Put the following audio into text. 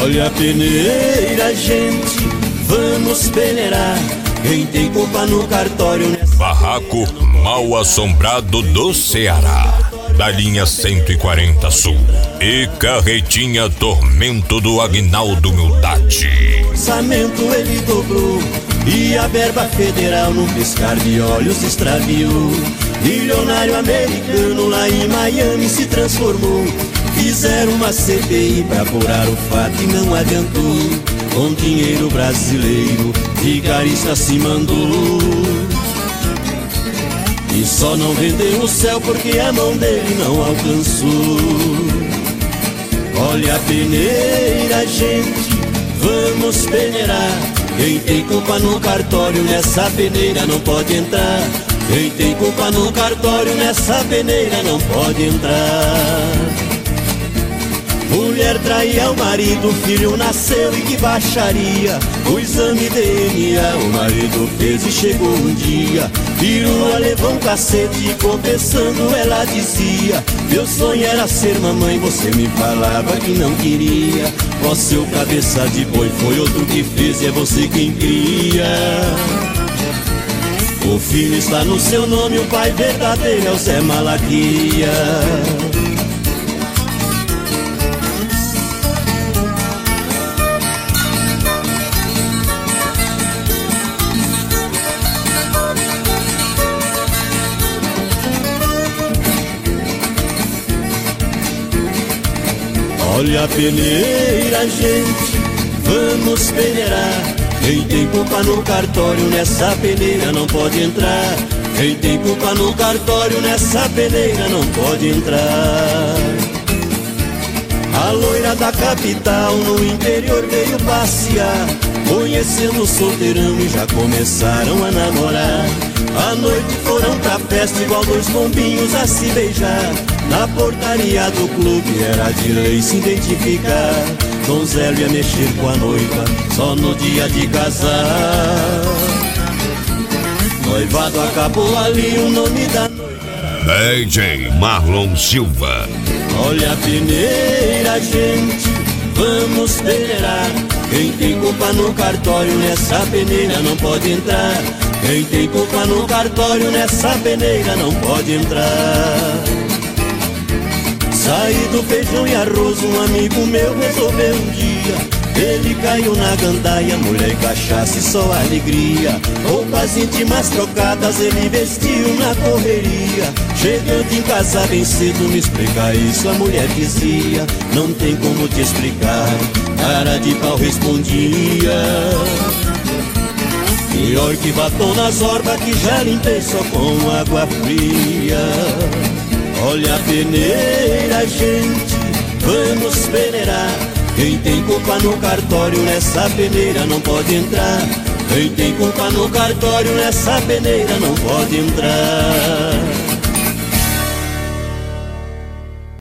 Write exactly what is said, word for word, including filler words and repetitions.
Olha a peneira, gente, vamos peneirar. Quem tem culpa no cartório nessa... Barraco Mal Assombrado do Ceará, da linha cento e quarenta Sul. E Carretinha Tormento do Aguinaldo Humildade. Orçamento ele dobrou e a verba federal num piscar de olhos extraviou. Milionário americano lá em Miami se transformou. Fizeram uma C P I pra apurar o fato e não adiantou. Com dinheiro brasileiro, vigarista se mandou. E só não vendeu o céu porque a mão dele não alcançou. Olha a peneira, gente, vamos peneirar. Quem tem culpa no cartório nessa peneira não pode entrar. Quem tem culpa no cartório nessa peneira não pode entrar. Mulher traía o marido, o filho nasceu e que baixaria. O exame D N A o marido fez e chegou um dia. Pirua levou um cacete e confessando ela dizia: meu sonho era ser mamãe, você me falava que não queria. Ó seu cabeça de boi, foi outro que fez e é você quem cria. O filho está no seu nome, o pai verdadeiro é o Zé Malaquia. Olha a peneira, gente, vamos peneirar. Quem tem culpa no cartório nessa peneira não pode entrar. Quem tem culpa no cartório nessa peneira não pode entrar. A loira da capital no interior veio passear, conhecendo o solteirão e já começaram a namorar. À noite foram pra festa igual dois pombinhos a se beijar. Na portaria do clube era de lei se identificar. Donzelo ia mexer com a noiva só no dia de casar. Noivado acabou ali, o nome da noiva era D J Marlon Silva. Olha a peneira, gente, vamos peneirar. Quem tem culpa no cartório nessa peneira não pode entrar. Quem tem culpa no cartório nessa peneira não pode entrar. Saí do feijão e arroz, um amigo meu resolveu um dia. Ele caiu na gandaia, mulher e cachaça e só alegria. Roupas íntimas trocadas ele vestiu na correria. Chegando em casa bem cedo, me explica isso, a mulher dizia: não tem como te explicar. Cara de pau respondia: pior que batom nas orbas que já limpei só com água fria. Olha a peneira, gente, vamos peneirar. Quem tem culpa no cartório nessa peneira não pode entrar. Quem tem culpa no cartório nessa peneira não pode entrar.